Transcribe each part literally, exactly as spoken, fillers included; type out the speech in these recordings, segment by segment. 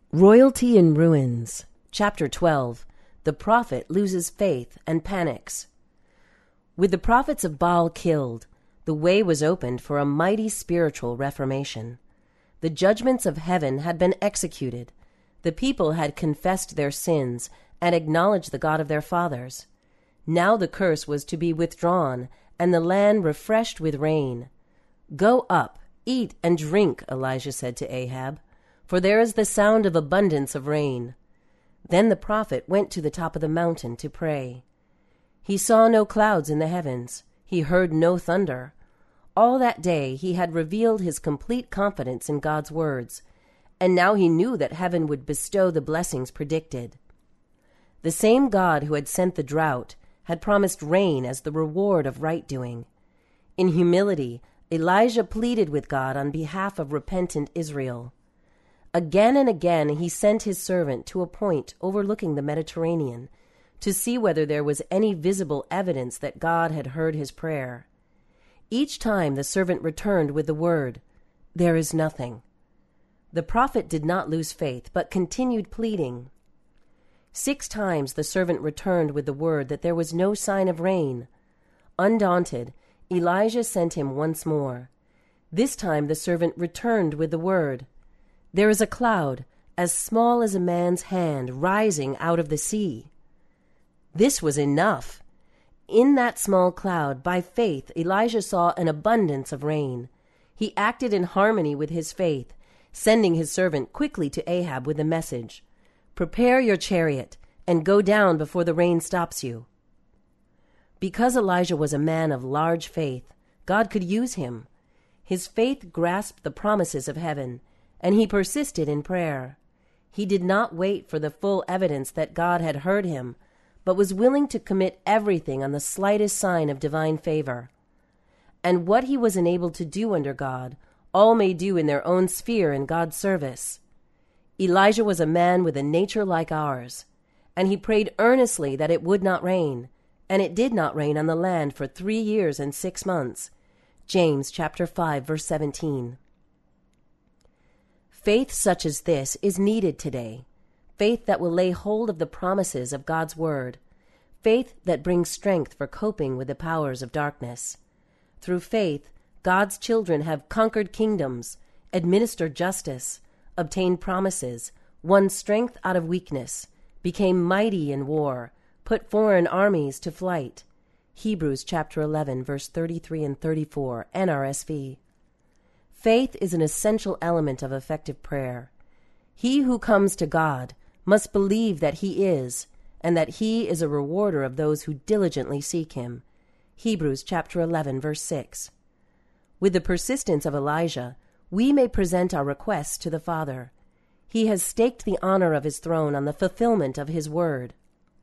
Royalty in Ruins. Chapter twelve. The prophet loses faith and panics. With the prophets of Baal killed, the way was opened for a mighty spiritual reformation. The judgments of heaven had been executed. The people had confessed their sins and acknowledged the God of their fathers. Now the curse was to be withdrawn, and the land refreshed with rain. "Go up, eat and drink," Elijah said to Ahab, "for there is the sound of abundance of rain." Then the prophet went to the top of the mountain to pray. He saw no clouds in the heavens. He heard no thunder. All that day he had revealed his complete confidence in God's words, and now he knew that heaven would bestow the blessings predicted. The same God who had sent the drought had promised rain as the reward of right-doing. In humility, Elijah pleaded with God on behalf of repentant Israel. Again and again he sent his servant to a point overlooking the Mediterranean to see whether there was any visible evidence that God had heard his prayer. Each time the servant returned with the word, "There is nothing." The prophet did not lose faith, but continued pleading. Six times the servant returned with the word that there was no sign of rain. Undaunted, Elijah sent him once more. This time the servant returned with the word, "There is a cloud, as small as a man's hand, rising out of the sea." This was enough. In that small cloud, by faith, Elijah saw an abundance of rain. He acted in harmony with his faith, sending his servant quickly to Ahab with the message, "Prepare your chariot and go down before the rain stops you." Because Elijah was a man of large faith, God could use him. His faith grasped the promises of heaven, and he persisted in prayer. He did not wait for the full evidence that God had heard him, but was willing to commit everything on the slightest sign of divine favor. And what he was enabled to do under God, all may do in their own sphere in God's service. Elijah was a man with a nature like ours, and he prayed earnestly that it would not rain, and it did not rain on the land for three years and six months. James chapter five, verse seventeen. Faith such as this is needed today. Faith that will lay hold of the promises of God's word. Faith that brings strength for coping with the powers of darkness. Through faith, God's children have conquered kingdoms, administered justice, obtained promises, won strength out of weakness, became mighty in war, put foreign armies to flight. Hebrews chapter eleven, verse thirty-three and thirty-four, N R S V. Faith is an essential element of effective prayer. He who comes to God must believe that he is, and that he is a rewarder of those who diligently seek him. Hebrews chapter eleven, verse six. With the persistence of Elijah, we may present our requests to the Father. He has staked the honor of his throne on the fulfillment of his word.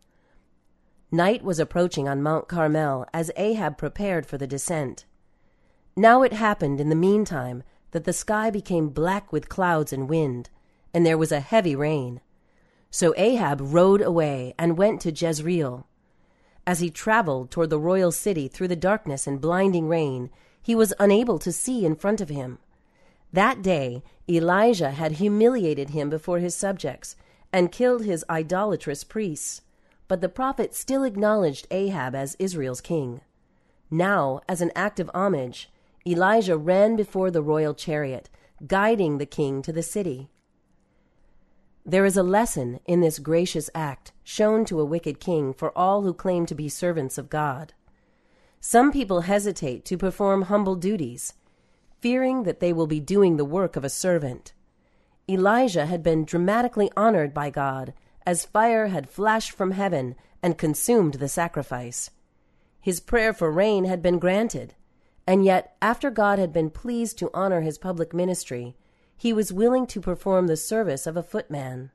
Night was approaching on Mount Carmel as Ahab prepared for the descent. Now it happened in the meantime that the sky became black with clouds and wind, and there was a heavy rain. So Ahab rode away and went to Jezreel. As he traveled toward the royal city through the darkness and blinding rain, he was unable to see in front of him. That day Elijah had humiliated him before his subjects and killed his idolatrous priests, but the prophet still acknowledged Ahab as Israel's king. Now, as an act of homage, Elijah ran before the royal chariot, guiding the king to the city. There is a lesson in this gracious act shown to a wicked king for all who claim to be servants of God. Some people hesitate to perform humble duties, fearing that they will be doing the work of a servant. Elijah had been dramatically honored by God as fire had flashed from heaven and consumed the sacrifice. His prayer for rain had been granted, and yet after God had been pleased to honor his public ministry, he was willing to perform the service of a footman.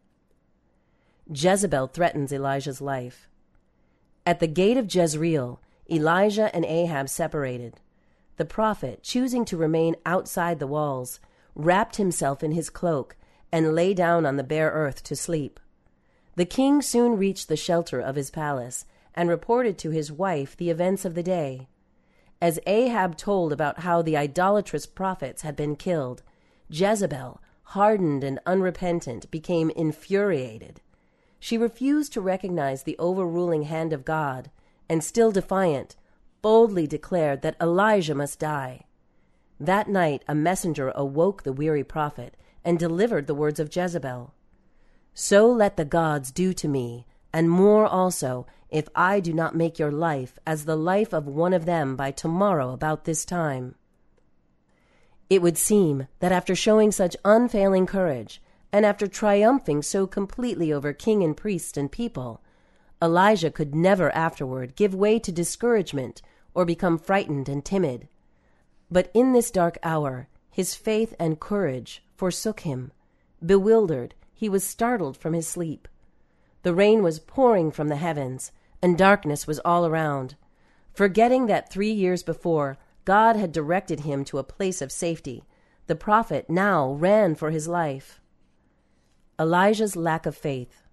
Jezebel threatens Elijah's life. At the gate of Jezreel, Elijah and Ahab separated. The prophet, choosing to remain outside the walls, wrapped himself in his cloak and lay down on the bare earth to sleep. The king soon reached the shelter of his palace and reported to his wife the events of the day. As Ahab told about how the idolatrous prophets had been killed, Jezebel, hardened and unrepentant, became infuriated. She refused to recognize the overruling hand of God, and still defiant, boldly declared that Elijah must die. That night a messenger awoke the weary prophet and delivered the words of Jezebel. "So let the gods do to me, and more also, if I do not make your life as the life of one of them by tomorrow about this time." It would seem that after showing such unfailing courage, and after triumphing so completely over king and priest and people, Elijah could never afterward give way to discouragement or become frightened and timid. But in this dark hour, his faith and courage forsook him. Bewildered, he was startled from his sleep. The rain was pouring from the heavens, and darkness was all around. Forgetting that three years before God had directed him to a place of safety, the prophet now ran for his life. Elijah's lack of faith.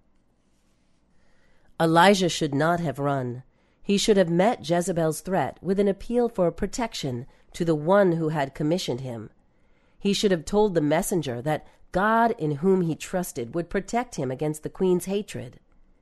Elijah should not have run. He should have met Jezebel's threat with an appeal for protection to the one who had commissioned him. He should have told the messenger that God in whom he trusted would protect him against the queen's hatred.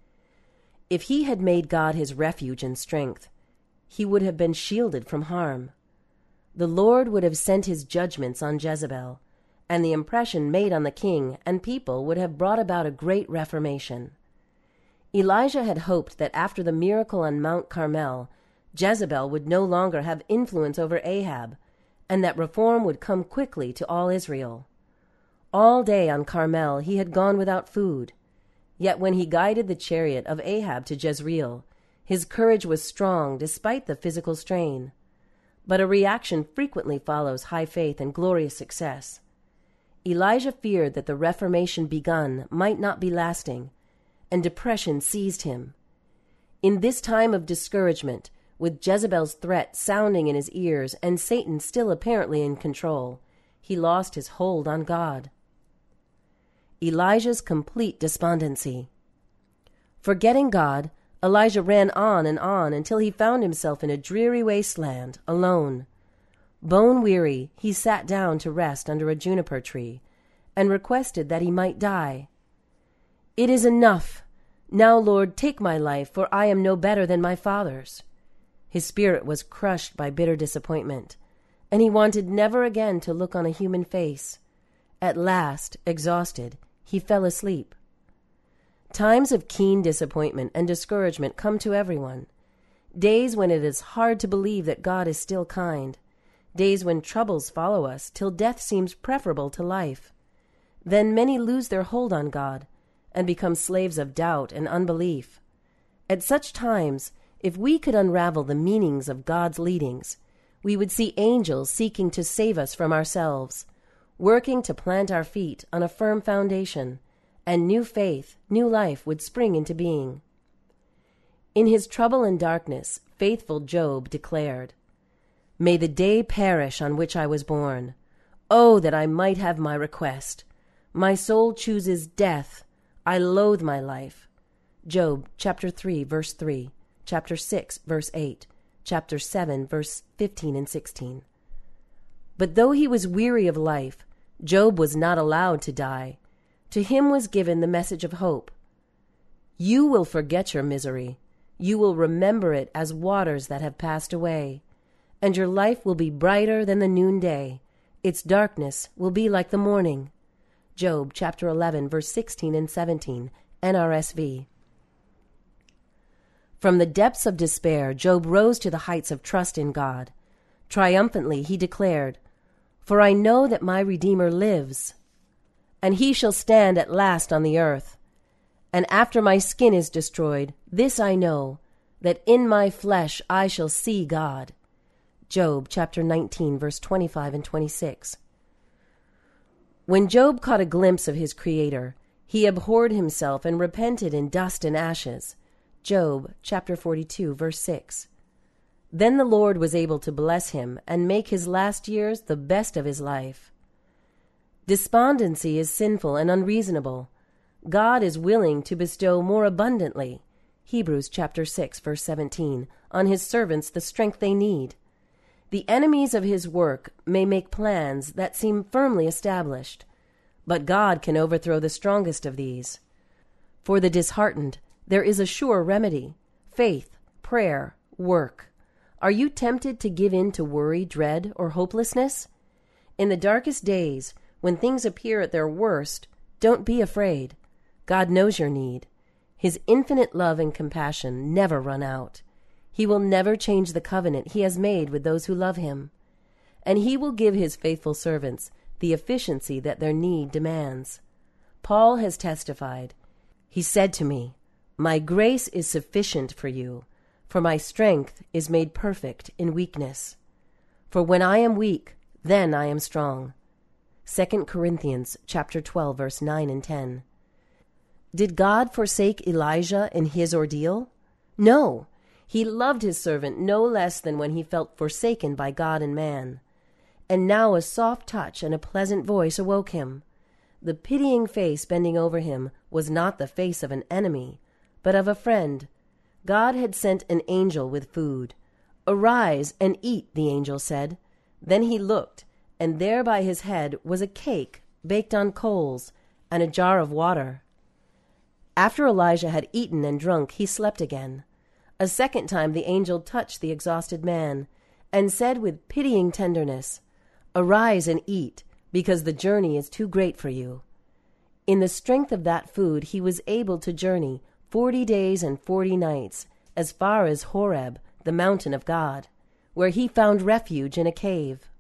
If he had made God his refuge and strength, he would have been shielded from harm. The Lord would have sent his judgments on Jezebel, and the impression made on the king and people would have brought about a great reformation. Elijah had hoped that after the miracle on Mount Carmel, Jezebel would no longer have influence over Ahab, and that reform would come quickly to all Israel. All day on Carmel he had gone without food. Yet when he guided the chariot of Ahab to Jezreel, his courage was strong despite the physical strain. But a reaction frequently follows high faith and glorious success. Elijah feared that the reformation begun might not be lasting, and depression seized him. In this time of discouragement, with Jezebel's threat sounding in his ears and Satan still apparently in control, he lost his hold on God. Elijah's complete despondency. Forgetting God, Elijah ran on and on until he found himself in a dreary wasteland, alone. Bone-weary, he sat down to rest under a juniper tree, and requested that he might die. "It is enough. Now, Lord, take my life, for I am no better than my fathers." His spirit was crushed by bitter disappointment, and he wanted never again to look on a human face. At last, exhausted, he fell asleep. Times of keen disappointment and discouragement come to everyone. Days when it is hard to believe that God is still kind. Days when troubles follow us till death seems preferable to life. Then many lose their hold on God and become slaves of doubt and unbelief. At such times, if we could unravel the meanings of God's leadings, we would see angels seeking to save us from ourselves, working to plant our feet on a firm foundation, and new faith, new life would spring into being. In his trouble and darkness, faithful Job declared, "May the day perish on which I was born. Oh, that I might have my request. My soul chooses death. I loathe my life." Job chapter three, verse three, chapter six, verse eight, chapter seven, verse fifteen and sixteen. But though he was weary of life, Job was not allowed to die. To him was given the message of hope. "You will forget your misery. You will remember it as waters that have passed away. And your life will be brighter than the noonday. Its darkness will be like the morning." Job chapter eleven, verse sixteen and seventeen, N R S V. From the depths of despair, Job rose to the heights of trust in God. Triumphantly he declared, "For I know that my Redeemer lives, and he shall stand at last on the earth. And after my skin is destroyed, this I know, that in my flesh I shall see God." Job chapter nineteen, verse twenty-five and twenty-six. When Job caught a glimpse of his Creator, he abhorred himself and repented in dust and ashes. Job chapter forty-two, verse six. Then the Lord was able to bless him and make his last years the best of his life. Despondency is sinful and unreasonable. God is willing to bestow more abundantly, Hebrews chapter six, verse seventeen, on his servants the strength they need. The enemies of his work may make plans that seem firmly established, but God can overthrow the strongest of these. For the disheartened, there is a sure remedy: faith, prayer, work. Are you tempted to give in to worry, dread, or hopelessness? In the darkest days, when things appear at their worst, don't be afraid. God knows your need. His infinite love and compassion never run out. He will never change the covenant he has made with those who love him. And he will give his faithful servants the efficiency that their need demands. Paul has testified. He said to me, "My grace is sufficient for you, for my strength is made perfect in weakness. For when I am weak, then I am strong." Second Corinthians chapter twelve, verse nine and ten. Did God forsake Elijah in his ordeal? No. He loved his servant no less than when he felt forsaken by God and man. And now a soft touch and a pleasant voice awoke him. The pitying face bending over him was not the face of an enemy, but of a friend. God had sent an angel with food. "Arise and eat," the angel said. Then he looked, and there by his head was a cake baked on coals and a jar of water. After Elijah had eaten and drunk, he slept again. A second time the angel touched the exhausted man and said with pitying tenderness, "Arise and eat, because the journey is too great for you." In the strength of that food he was able to journey forty days and forty nights as far as Horeb, the mountain of God, where he found refuge in a cave.